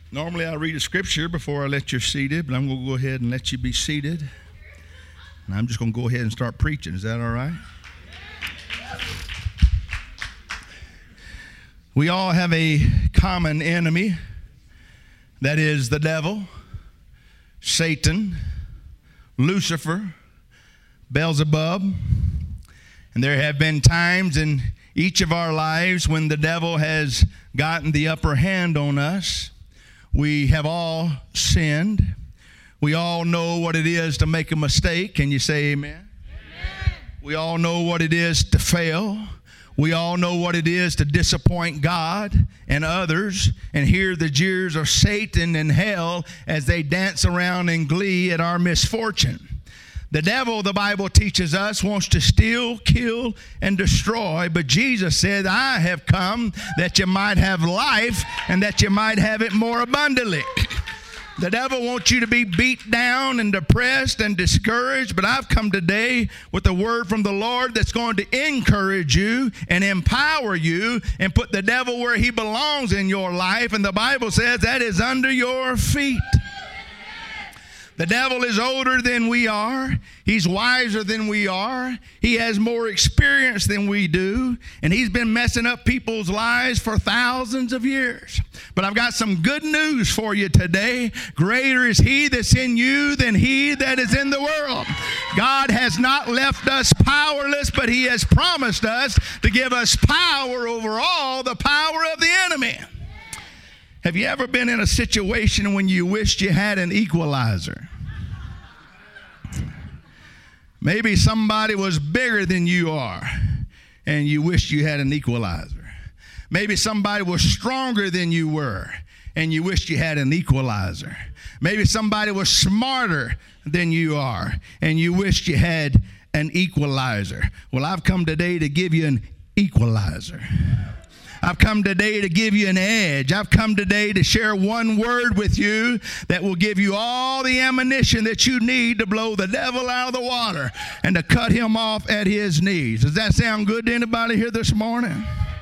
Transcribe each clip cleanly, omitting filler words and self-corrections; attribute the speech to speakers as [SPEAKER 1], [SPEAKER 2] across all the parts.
[SPEAKER 1] Normally I read a scripture before I let you seated, but I'm going to go ahead and let you be seated. And I'm just going to go ahead and start preaching. Is that all right? We all have a common enemy. That is the devil, Satan, Lucifer, Beelzebub. And there have been times in each of our lives when the devil has gotten the upper hand on us. We have all sinned. We all know what it is to make a mistake. Can you say amen? Amen. We all know what it is to fail. We all know what it is to disappoint God and others and hear the jeers of Satan and hell as they dance around in glee at our misfortune. The devil, the Bible teaches us, wants to steal, kill, and destroy. But Jesus said, I have come that you might have life and that you might have it more abundantly. The devil wants you to be beat down and depressed and discouraged, but I've come today with a word from the Lord that's going to encourage you and empower you and put the devil where he belongs in your life. And the Bible says that is under your feet. The devil is older than we are. He's wiser than we are. He has more experience than we do. And he's been messing up people's lives for thousands of years. But I've got some good news for you today. Greater is he that's in you than he that is in the world. God has not left us powerless, but he has promised us to give us power over all the power of the enemy. Have you ever been in a situation when you wished you had an equalizer? Maybe somebody was bigger than you are and you wished you had an equalizer. Maybe somebody was stronger than you were and you wished you had an equalizer. Maybe somebody was smarter than you are and you wished you had an equalizer. Well, I've come today to give you an equalizer. I've come today to give you an edge. I've come today to share one word with you that will give you all the ammunition that you need to blow the devil out of the water and to cut him off at his knees. Does that sound good to anybody here this morning?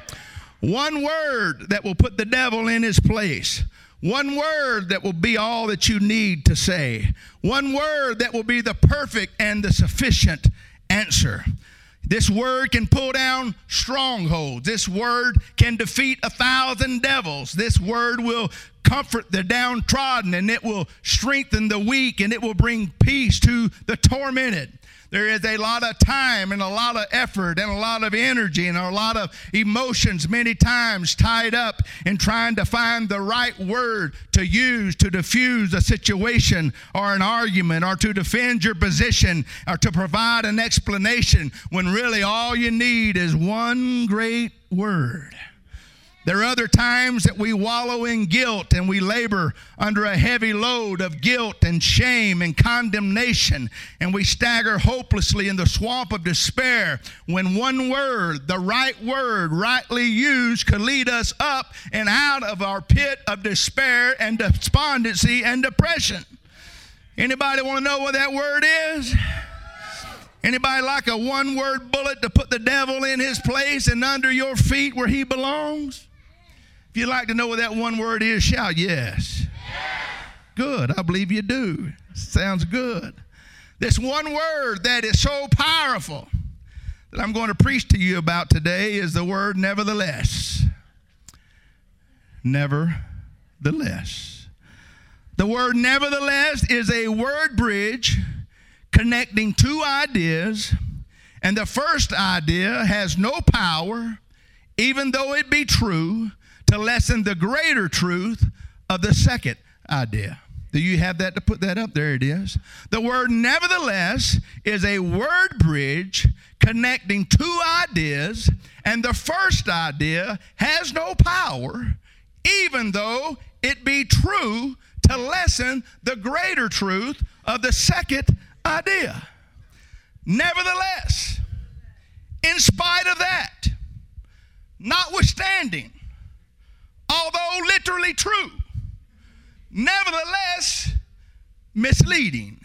[SPEAKER 1] One word that will put the devil in his place. One word that will be all that you need to say. One word that will be the perfect and the sufficient answer. This word can pull down strongholds. This word can defeat 1,000 devils. This word will comfort the downtrodden, and it will strengthen the weak, and it will bring peace to the tormented. There is a lot of time and a lot of effort and a lot of energy and a lot of emotions many times tied up in trying to find the right word to use to diffuse a situation or an argument or to defend your position or to provide an explanation when really all you need is one great word. There are other times that we wallow in guilt and we labor under a heavy load of guilt and shame and condemnation, and we stagger hopelessly in the swamp of despair when one word, the right word, rightly used, could lead us up and out of our pit of despair and despondency and depression. Anybody want to know what that word is? Anybody like a one-word bullet to put the devil in his place and under your feet where he belongs? If you'd like to know what that one word is, shout yes. Good, I believe you do. Sounds good. This one word that is so powerful that I'm going to preach to you about today is the word nevertheless. Nevertheless. The word nevertheless is a word bridge connecting two ideas, and the first idea has no power, even though it be true, to lessen the greater truth of the second idea. Do you have that to put that up? There it is. The word nevertheless is a word bridge connecting two ideas, and the first idea has no power, even though it be true, to lessen the greater truth of the second idea. Nevertheless, in spite of that, notwithstanding, although literally true, nevertheless misleading.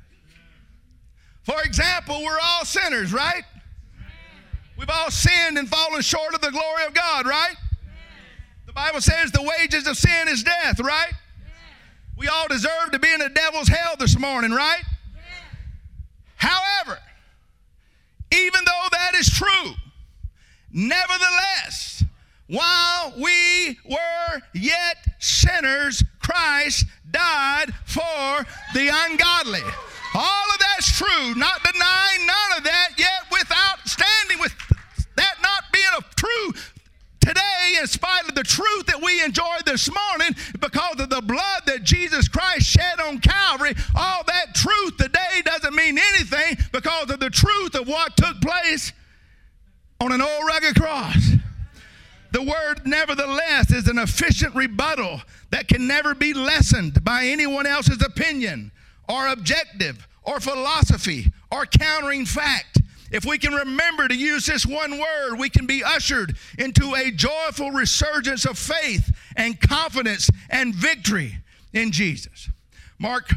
[SPEAKER 1] For example, we're all sinners, right? We've all sinned and fallen short of the glory of God, right? The Bible says the wages of sin is death, right? We all deserve to be in the devil's hell this morning, right? Yeah. However, even though that is true, nevertheless, while we were yet sinners, Christ died for the ungodly. All of that's true, not denying none of that, yet without standing with that not being a true today, in spite of the truth that we enjoyed this morning, because of the blood that Jesus Christ shed on Calvary, all that truth today doesn't mean anything because of the truth of what took place on an old rugged cross. The word nevertheless is an efficient rebuttal that can never be lessened by anyone else's opinion or objective or philosophy or countering fact. If we can remember to use this one word, we can be ushered into a joyful resurgence of faith and confidence and victory in Jesus. Mark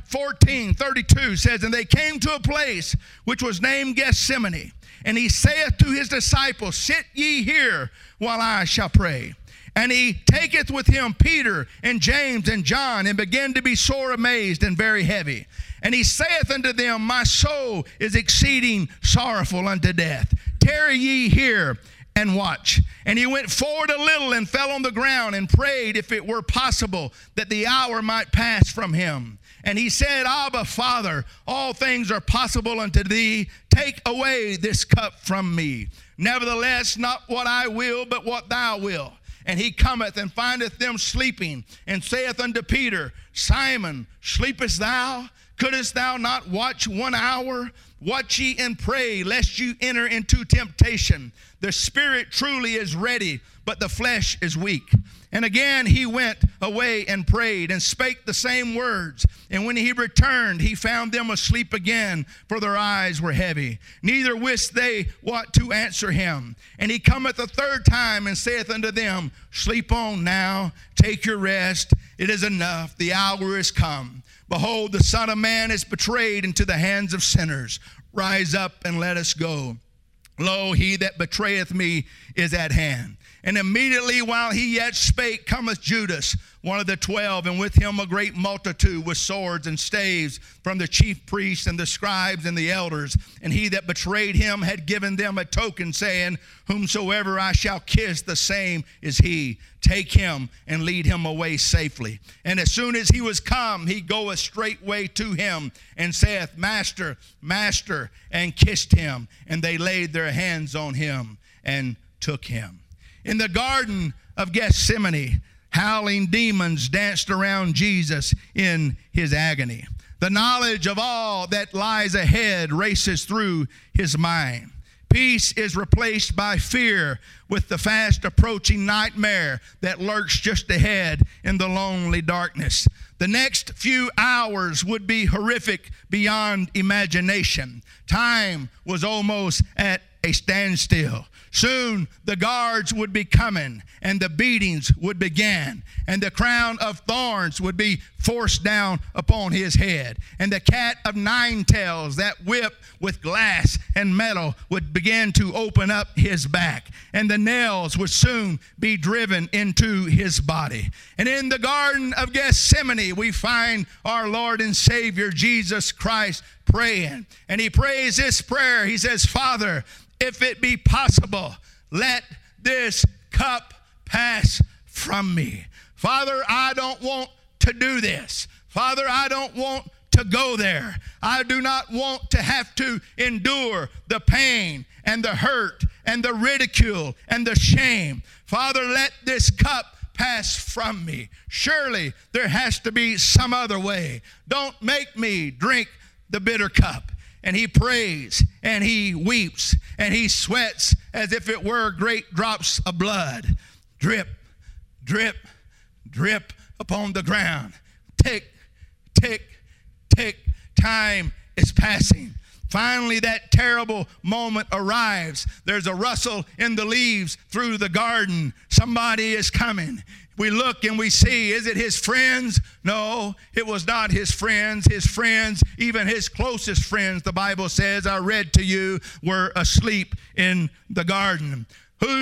[SPEAKER 1] 14:32 says, and they came to a place which was named Gethsemane, and he saith to his disciples, sit ye here while I shall pray. And he taketh with him Peter and James and John, and began to be sore amazed and very heavy. And he saith unto them, my soul is exceeding sorrowful unto death. Tarry ye here and watch. And he went forward a little and fell on the ground and prayed if it were possible that the hour might pass from him. And he said, Abba, Father, all things are possible unto thee. Take away this cup from me. Nevertheless, not what I will, but what thou wilt. And he cometh and findeth them sleeping, and saith unto Peter, Simon, sleepest thou? Couldest thou not watch 1 hour? Watch ye and pray, lest you enter into temptation. The spirit truly is ready, but the flesh is weak. And again he went away and prayed, and spake the same words. And when he returned, he found them asleep again, for their eyes were heavy. Neither wist they what to answer him. And he cometh a third time, and saith unto them, Sleep on now, take your rest. It is enough, the hour is come. Behold, the Son of Man is betrayed into the hands of sinners. Rise up and let us go. Lo, he that betrayeth me is at hand. And immediately while he yet spake, cometh Judas, one of the 12, and with him a great multitude with swords and staves from the chief priests and the scribes and the elders. And he that betrayed him had given them a token, saying, Whomsoever I shall kiss, the same is he. Take him and lead him away safely. And as soon as he was come, he goeth straightway to him, and saith, Master, Master, and kissed him. And they laid their hands on him and took him. In the Garden of Gethsemane, howling demons danced around Jesus in his agony. The knowledge of all that lies ahead races through his mind. Peace is replaced by fear with the fast approaching nightmare that lurks just ahead in the lonely darkness. The next few hours would be horrific beyond imagination. Time was almost at a standstill. Soon the guards would be coming, and the beatings would begin, and the crown of thorns would be forced down upon his head, and the cat of nine tails, that whip with glass and metal, would begin to open up his back, and the nails would soon be driven into his body. And in the Garden of Gethsemane, we find our Lord and Savior Jesus Christ praying, and he prays this prayer. He says, Father, if it be possible, let this cup pass from me. Father, I don't want to do this. Father, I don't want to go there. I do not want to have to endure the pain and the hurt and the ridicule and the shame. Father, let this cup pass from me. Surely there has to be some other way. Don't make me drink the bitter cup. And he prays, and he weeps, and he sweats as if it were great drops of blood. Drip, drip, drip upon the ground. Tick, tick, tick. Time is passing. Finally, that terrible moment arrives. There's a rustle in the leaves through the garden. Somebody is coming. We look and we see, is it his friends? No, it was not his friends. His friends, even his closest friends, the Bible says, I read to you, were asleep in the garden. Who's the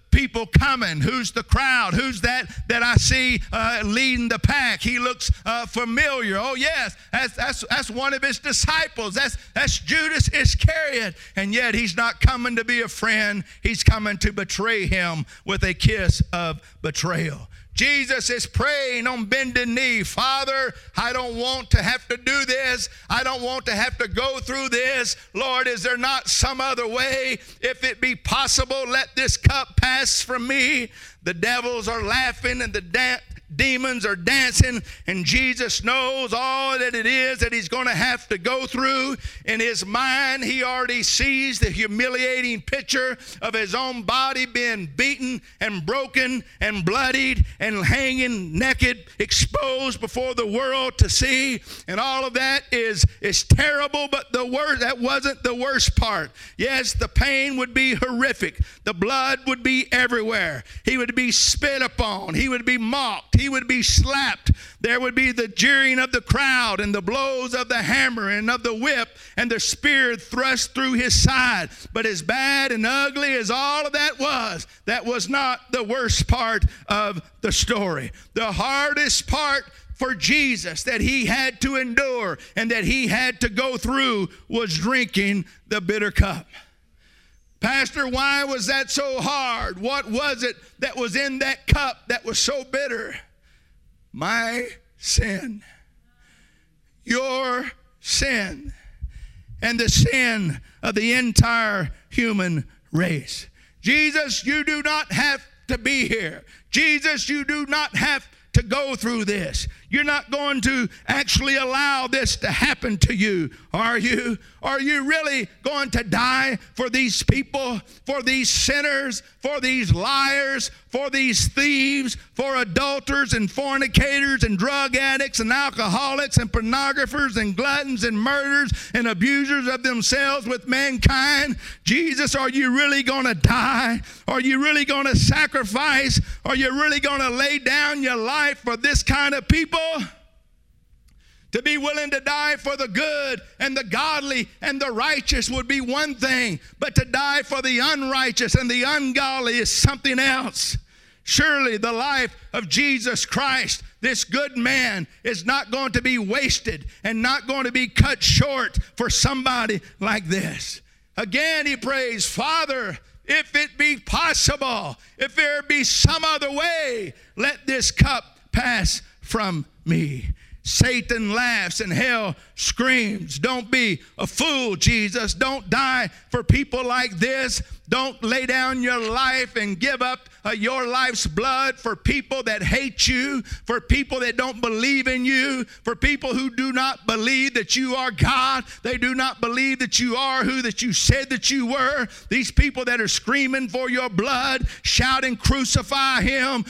[SPEAKER 1] people coming? Who's the crowd? Who's that I see leading the pack? He looks familiar. Oh, yes, that's one of his disciples. That's Judas Iscariot. And yet he's not coming to be a friend. He's coming to betray him with a kiss of betrayal. Jesus is praying on bended knee. Father, I don't want to have to do this. I don't want to have to go through this. Lord, is there not some other way? If it be possible, let this cup pass from me. The devils are laughing and the demons are dancing, and Jesus knows all that it is that he's going to have to go through. In his mind, he already sees the humiliating picture of his own body being beaten and broken and bloodied and hanging naked, exposed before the world to see. And all of that is terrible, but that wasn't the worst part. Yes, the pain would be horrific. The blood would be everywhere. He would be spit upon. He would be mocked. He would be slapped. There would be the jeering of the crowd and the blows of the hammer and of the whip and the spear thrust through his side. But as bad and ugly as all of that was not the worst part of the story. The hardest part for Jesus that he had to endure and that he had to go through was drinking the bitter cup. Pastor, why was that so hard? What was it that was in that cup that was so bitter? My sin, your sin, and the sin of the entire human race. Jesus, you do not have to be here. Jesus, you do not have to go through this. You're not going to actually allow this to happen to you, are you? Are you really going to die for these people, for these sinners, for these liars, for these thieves, for adulterers and fornicators and drug addicts and alcoholics and pornographers and gluttons and murderers and abusers of themselves with mankind? Jesus, are you really going to die? Are you really going to sacrifice? Are you really going to lay down your life for this kind of people? To be willing to die for the good and the godly and the righteous would be one thing, but to die for the unrighteous and the ungodly is something else. Surely the life of Jesus Christ, this good man, is not going to be wasted and not going to be cut short for somebody like this. Again, he prays, Father, if it be possible, if there be some other way, let this cup pass from me. Satan laughs and hell screams. Don't be a fool, Jesus. Don't die for people like this. Don't lay down your life and give up your life's blood for people that hate you, for people that don't believe in you, for people who do not believe that you are God. They do not believe that you are who that you said that you were. These people that are screaming for your blood, shouting, crucify him,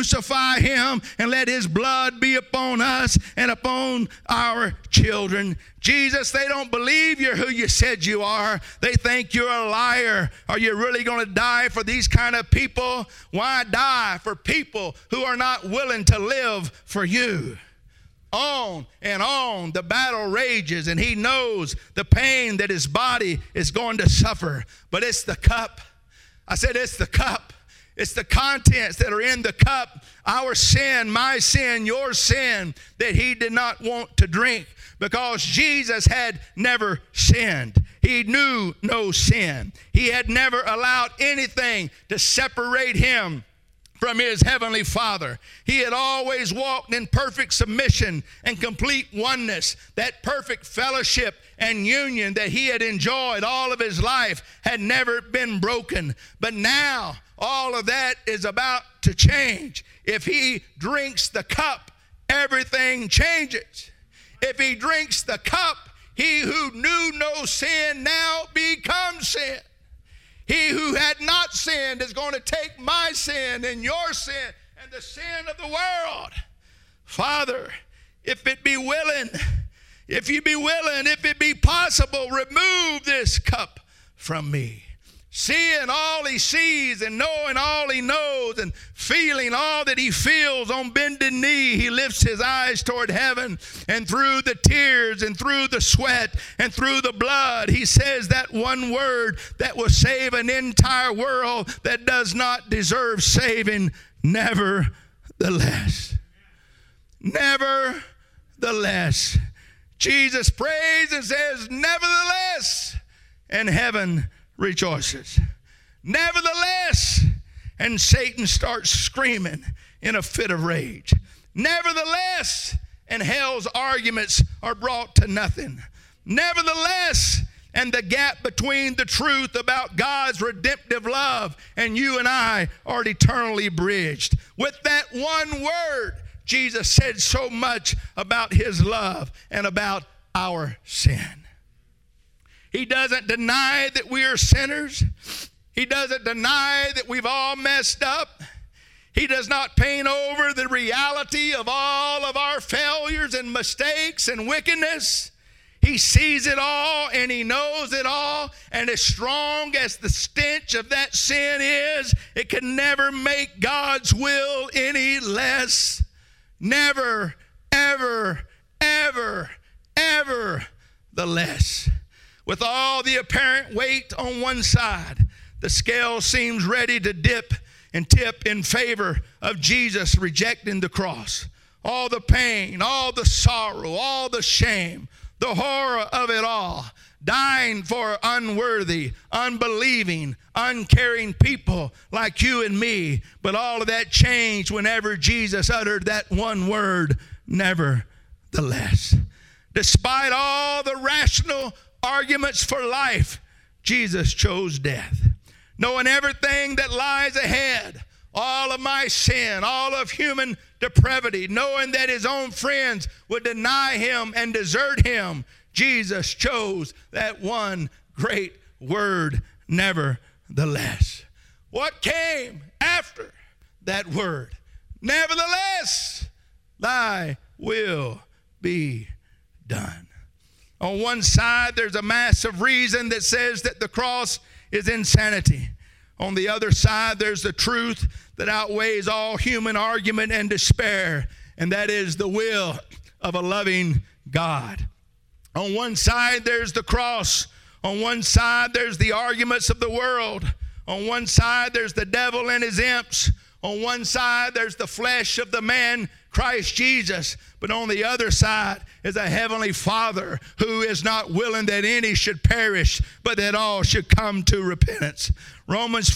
[SPEAKER 1] and let his blood be upon us and upon our children. Jesus, they don't believe you're who you said you are. They think you're a liar. Are you really going to die for these kind of people? Why die for people who are not willing to live for you? On and on the battle rages, and he knows the pain that his body is going to suffer. But it's the cup. I said it's the cup. It's the contents that are in the cup. Our sin, my sin, your sin, that he did not want to drink, because Jesus had never sinned. He knew no sin. He had never allowed anything to separate him from his heavenly Father. He had always walked in perfect submission and complete oneness. That perfect fellowship and union that he had enjoyed all of his life had never been broken. But now all of that is about to change. If he drinks the cup, everything changes. If he drinks the cup, he who knew no sin now becomes sin. He who had not sinned is going to take my sin and your sin and the sin of the world. Father, if it be willing, if you be willing, if it be possible, remove this cup from me. seeing all he sees and knowing all he knows and feeling all that he feels, on bended knee, he lifts his eyes toward heaven, and through the tears and through the sweat and through the blood, he says that one word that will save an entire world that does not deserve saving: nevertheless. Nevertheless. Jesus prays and says, nevertheless, and heaven rejoices. Nevertheless, and Satan starts screaming in a fit of rage. Nevertheless, and hell's arguments are brought to nothing. Nevertheless, and the gap between the truth about God's redemptive love and you and I are eternally bridged. With that one word, Jesus said so much about his love and about our sin. He doesn't deny that we are sinners. He doesn't deny that we've all messed up. He does not paint over the reality of all of our failures and mistakes and wickedness. He sees it all and he knows it all. And as strong as the stench of that sin is, it can never make God's will any less. Never, ever, ever, ever the less. With all the apparent weight on one side, the scale seems ready to dip and tip in favor of Jesus rejecting the cross. All the pain, all the sorrow, all the shame, the horror of it all, dying for unworthy, unbelieving, uncaring people like you and me. But all of that changed whenever Jesus uttered that one word, nevertheless. Despite all the rational arguments for life, Jesus chose death. Knowing everything that lies ahead, all of my sin, all of human depravity, knowing that his own friends would deny him and desert him, Jesus chose that one great word, nevertheless. What came after that word? Nevertheless, thy will be done. On one side, there's a massive reason that says that the cross is insanity. On the other side, there's the truth that outweighs all human argument and despair, and that is the will of a loving God. On one side, there's the cross. On one side, there's the arguments of the world. On one side, there's the devil and his imps. On one side, there's the flesh of the man, Christ Jesus. But on the other side is a heavenly Father who is not willing that any should perish, but that all should come to repentance. Romans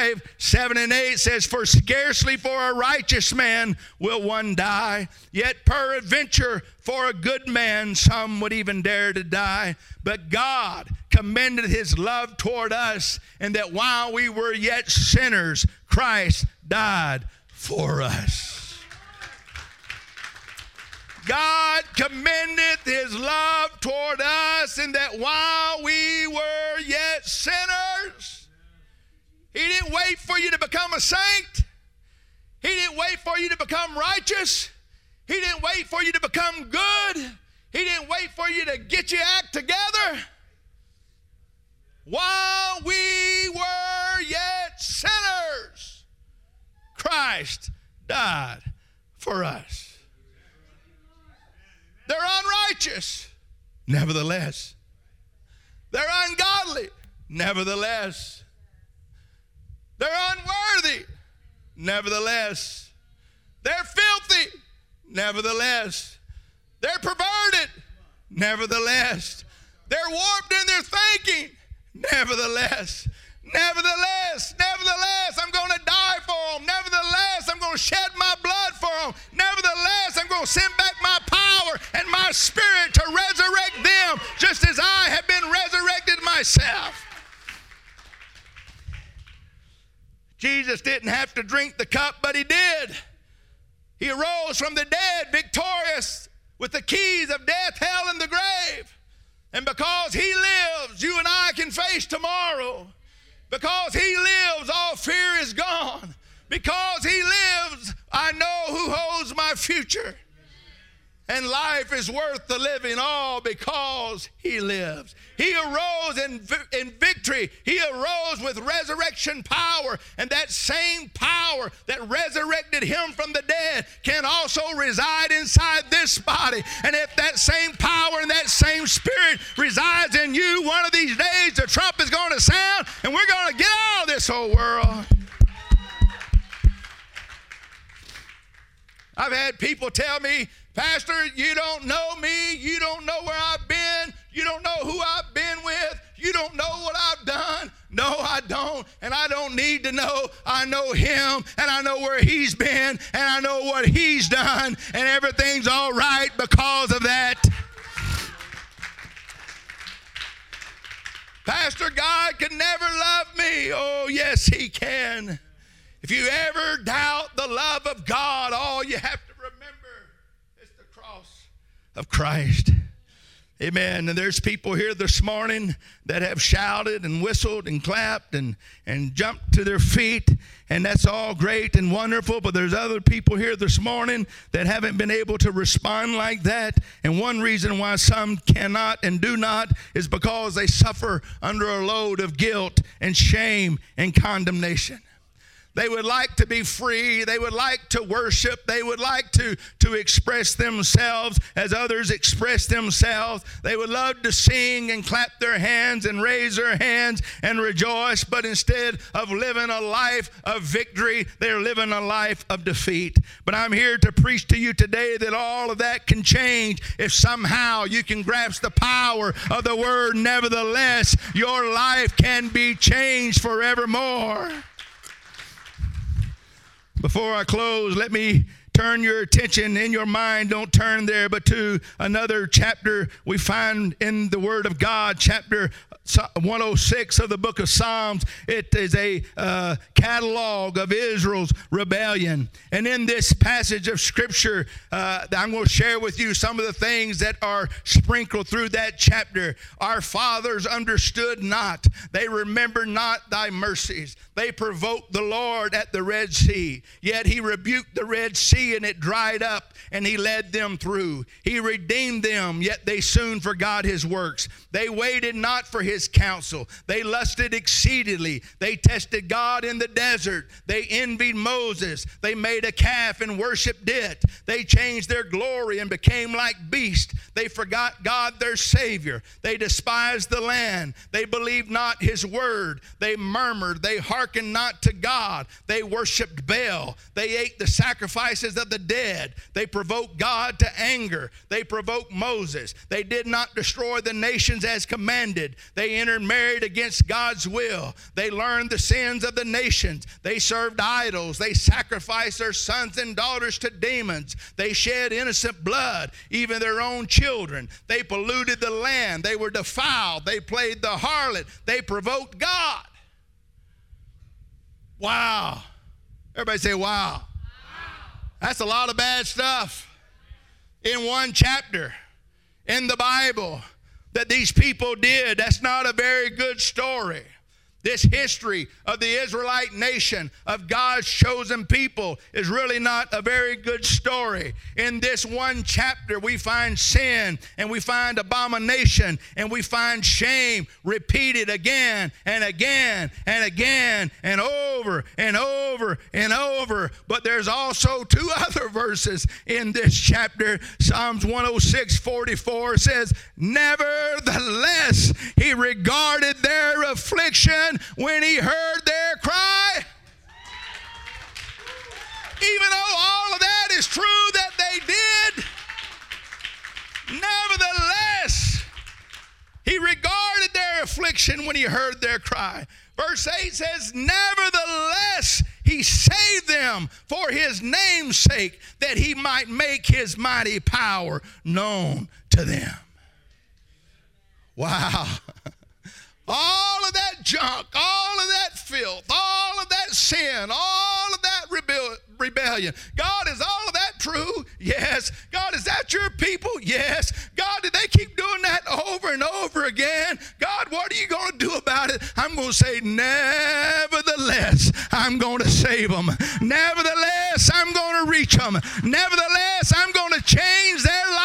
[SPEAKER 1] 5:7-8 says, for scarcely for a righteous man will one die, yet peradventure for a good man some would even dare to die. But God commended his love toward us, and that while we were yet sinners, Christ died for us. God commended his love toward us, in that while we were yet sinners, he didn't wait for you to become a saint. He didn't wait for you to become righteous. He didn't wait for you to become good. He didn't wait for you to get your act together. While we were yet sinners, Christ died for us. They're unrighteous, nevertheless. They're ungodly, nevertheless. They're unworthy, nevertheless. They're filthy, nevertheless. They're perverted, nevertheless. They're warped in their thinking, nevertheless. Nevertheless, I'm going to die for them. Nevertheless, I'm going to shed my blood for them. Nevertheless, I'm going to send back my power and my spirit to resurrect them, just as I have been resurrected myself. Jesus didn't have to drink the cup, but he did. He arose from the dead victorious with the keys of death, hell, and the grave. And because he lives, you and I can face tomorrow. Because he lives, all fear is gone. Because he lives, I know who holds my future. And life is worth the living, all because he lives. He arose in victory. He arose with resurrection power. And that same power that resurrected him from the dead can also reside inside this body. And if that same power and that same spirit resides in you, one of these days the trump is going to sound and we're going to get out of this whole world. I've had people tell me, Pastor, you don't know me. You don't know where I've been. You don't know who I've been with. You don't know what I've done. No, I don't. And I don't need to know. I know him, and I know where he's been, and I know what he's done, and everything's all right because of that. Pastor, God can never love me. Oh, yes, he can. If you ever doubt the love of God, all you have to remember is the cross of Christ. Amen. And there's people here this morning that have shouted and whistled and clapped and jumped to their feet, and that's all great and wonderful, but there's other people here this morning that haven't been able to respond like that. And one reason why some cannot and do not is because they suffer under a load of guilt and shame and condemnation. They would like to be free. They would like to worship. They would like to express themselves as others express themselves. They would love to sing and clap their hands and raise their hands and rejoice. But instead of living a life of victory, they're living a life of defeat. But I'm here to preach to you today that all of that can change if somehow you can grasp the power of the word. Nevertheless, your life can be changed forevermore. Before I close, let me turn your attention in your mind, don't turn there, but to another chapter we find in the Word of God, chapter 106 of the book of Psalms. It is a catalog of Israel's rebellion. And in this passage of Scripture, I'm going to share with you some of the things that are sprinkled through that chapter. Our fathers understood not. They remember not thy mercies. They provoked the Lord at the Red Sea. Yet he rebuked the Red Sea, and it dried up, and he led them through. He redeemed them, yet they soon forgot his works. They waited not for his counsel. They lusted exceedingly. They tested God in the desert. They envied Moses. They made a calf and worshiped it. They changed their glory and became like beasts. They forgot God their Savior. They despised the land. They believed not his word. They murmured. They hearkened not to God. They worshiped Baal. They ate the sacrifices of the dead. They provoked God to anger. They provoked Moses. They did not destroy the nations as commanded. They intermarried against God's will. They learned the sins of the nations. They served idols. They sacrificed their sons and daughters to demons. They shed innocent blood, even their own children. They polluted the land. They were defiled. They played the harlot. They provoked God. Wow. Everybody say, wow. That's a lot of bad stuff in one chapter in the Bible that these people did. That's not a very good story. This history of the Israelite nation, of God's chosen people, is really not a very good story. In this one chapter, we find sin, and we find abomination, and we find shame repeated again and again and again and over and over and over. But there's also two other verses in this chapter. Psalms 106:44 says, nevertheless, he regarded their affliction when he heard their cry. Even though all of that is true that they did, nevertheless, he regarded their affliction when he heard their cry. Verse 8 says, nevertheless, he saved them for his name's sake, that he might make his mighty power known to them. Wow. All of that junk, all of that filth, all of that sin, all of that rebellion. God, is all of that true? Yes. God, is that your people? Yes. God, did they keep doing that over and over again? God, what are you going to do about it? I'm going to say, nevertheless, I'm going to save them. Nevertheless, I'm going to reach them. Nevertheless, I'm going to change their life.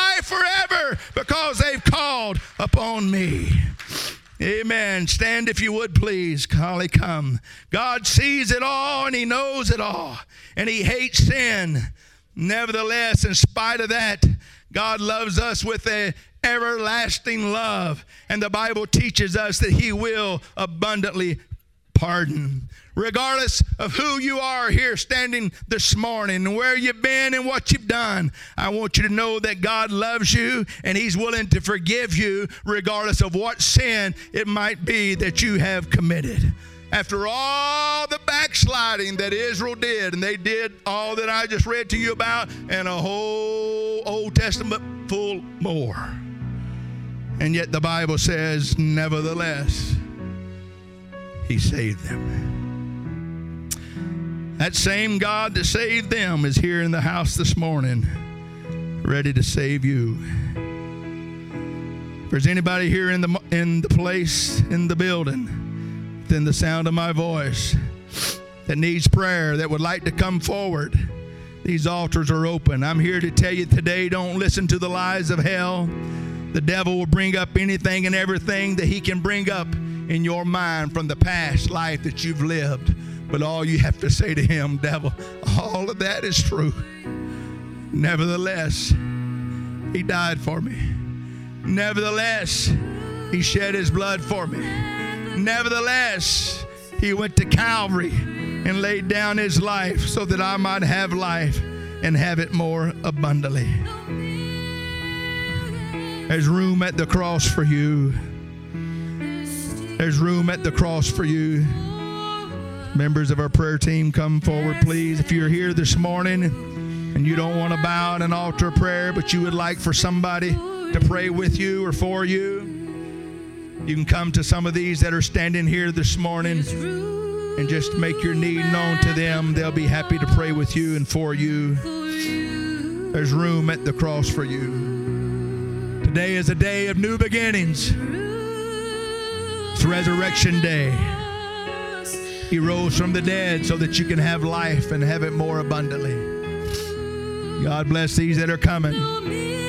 [SPEAKER 1] upon me. Amen. Stand if you would, please. Holly, come. God sees it all and He knows it all. And He hates sin. Nevertheless, in spite of that, God loves us with an everlasting love. And the Bible teaches us that He will abundantly pardon. Regardless of who you are here standing this morning and where you've been and what you've done, I want you to know that God loves you and He's willing to forgive you regardless of what sin it might be that you have committed. After all the backsliding that Israel did, and they did all that I just read to you about and a whole Old Testament full more. And yet the Bible says, nevertheless, He saved them. That same God that saved them is here in the house this morning, ready to save you. If there's anybody here in the place, in the building, within the sound of my voice, that needs prayer, that would like to come forward, these altars are open. I'm here to tell you today, don't listen to the lies of hell. The devil will bring up anything and everything that he can bring up in your mind from the past life that you've lived. But all you have to say to him, devil, all of that is true. Nevertheless, He died for me. Nevertheless, He shed His blood for me. Nevertheless, He went to Calvary and laid down His life so that I might have life and have it more abundantly. There's room at the cross for you. There's room at the cross for you. Members of our prayer team, come forward, please. If you're here this morning and you don't want to bow at an altar of prayer, but you would like for somebody to pray with you or for you, you can come to some of these that are standing here this morning and just make your need known to them. They'll be happy to pray with you and for you. There's room at the cross for you. Today is a day of new beginnings. It's Resurrection Day. He rose from the dead so that you can have life and have it more abundantly. God bless these that are coming.